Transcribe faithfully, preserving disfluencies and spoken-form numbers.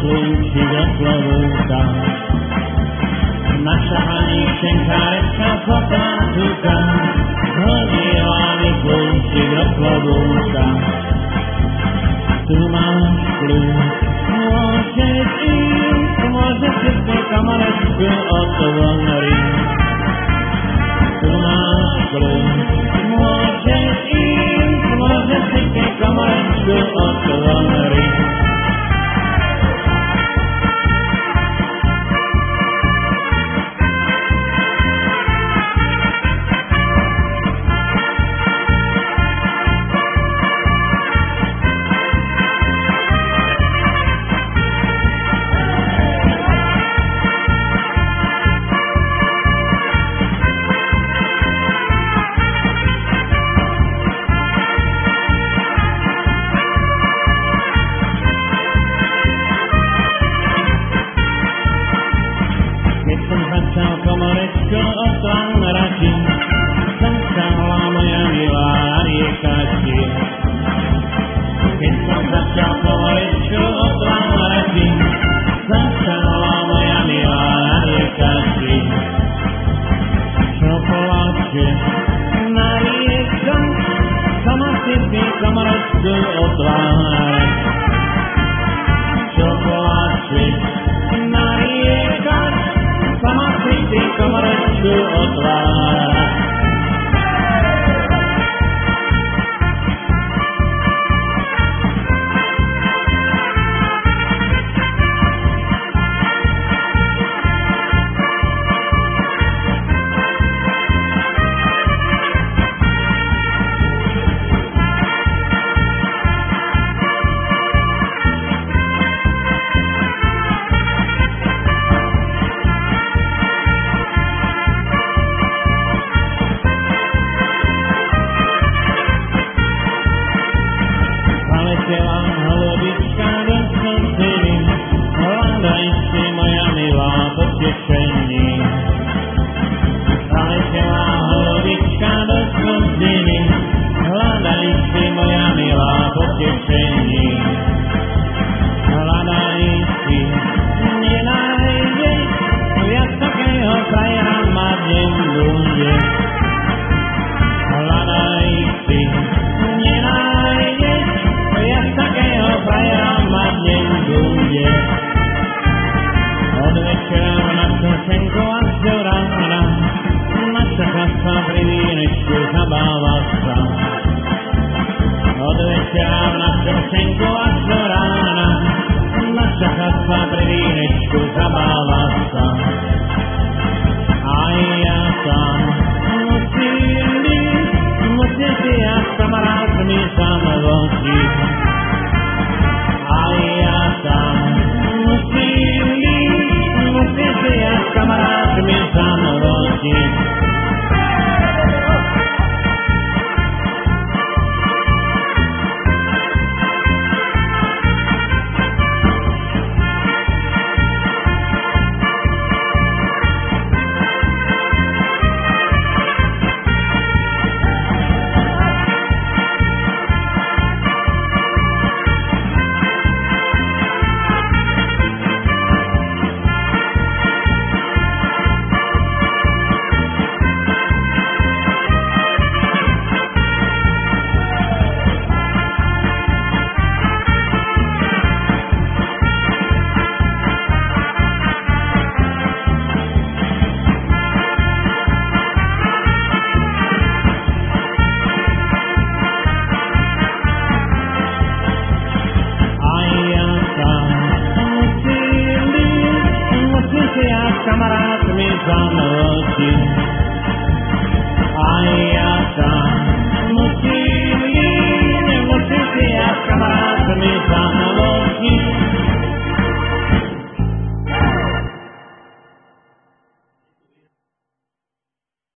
kľúčik od klobúka. Naša Aničenka rečka potátúka, hodila mi kľúčik od klobúka. Tu máš kľúč, môžeš ísť, môžeš všetko kamarečku otvoriť. Tu máš kľúč, môžeš ísť, môžeš všetko kamarečku otvoriť. Komorečko otvárati, sem stála moja milá riekači. Keď som začal komorečko otvárati, sem stála moja milá riekači. Čokoláče na rieka, sama si ty komorečko otvárať. Čokoláče na rieka, sama si ty komorečku otvárať. Zaletela holubička do slziny, hľadaj si moja milá potešení. Zaletela holubička do slziny, hľadaj si moja milá potešení. Hľadaj si, nenájdeš, viac takého frajera mať nebude. Hľadaj si, nenájdeš, viac takého frajera mať nebude. Od večera na čočenku až do rána, naša chlapca pri vínečku zabáva sa. Od večera na čočenku až do rána, naša chlapca pri vínečku zabáva sa. Aj ja sám musím byť, musím si ja s kamarátmi zamlčiť. Aj ja sám musím byť, musím si ja s kamarátmi zamlčiť. Kamarátmi zamlčiť.